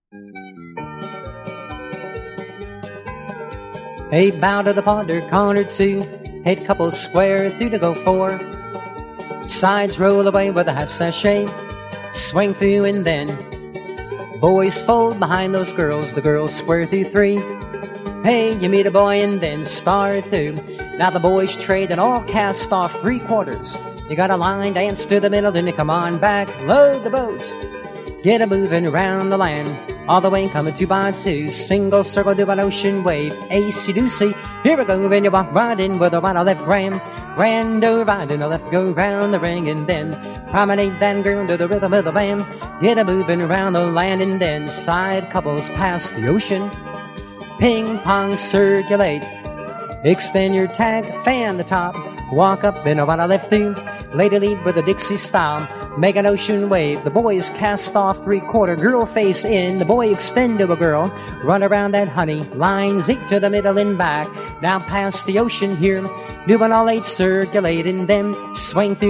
Hey, bow to the ponder, corner two. Head couple square through to go four. Sides roll away with a half sachet. Swing through and then boys fold behind those girls. The girls square through three. Hey, you meet a boy and then star through. Now the boys trade and all cast off 3/4. You got a line dance to the middle, then you come on back. Load the boat. Get a moving around the land. All the way coming 2x2. Single circle, do an ocean wave. Acey-deucey. Here we go, then you walk right in with a right or left gram. Grand over right and a left, go round the ring. And then promenade that girl to the rhythm of the band. Get a moving around the land. And then side couples past the ocean. Ping pong circulate. Extend your tag, fan the top. Walk up in a right or left through. Lady lead with a Dixie style. Make an ocean wave. The boys cast off 3/4. Girl face in. The boy extend to a girl. Run around that honey. Line zeke to the middle and back. Now past the ocean here. Doing all 8 circulating. Then swing through.